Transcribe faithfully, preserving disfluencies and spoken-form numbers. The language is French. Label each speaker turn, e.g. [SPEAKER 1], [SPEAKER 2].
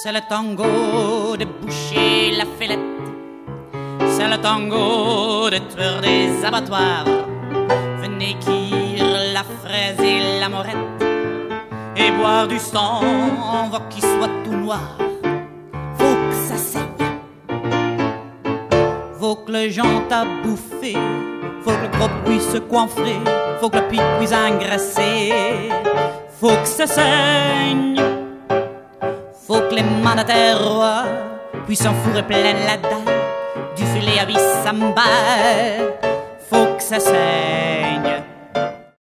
[SPEAKER 1] C'est le tango de boucher la fillette, c'est le tango de tueur des abattoirs. Venez cuire la fraise et la morette et boire du sang, on va qu'il soit tout noir. Faut que ça saigne, faut que le gens t'a bouffé, faut que le gros puisse se coinfrer, faut que le pic puisse engraisser, faut que ça saigne, faut que les mandataires rois puissent enfourrer plein la dalle du filet à bissamba, faut que ça saigne.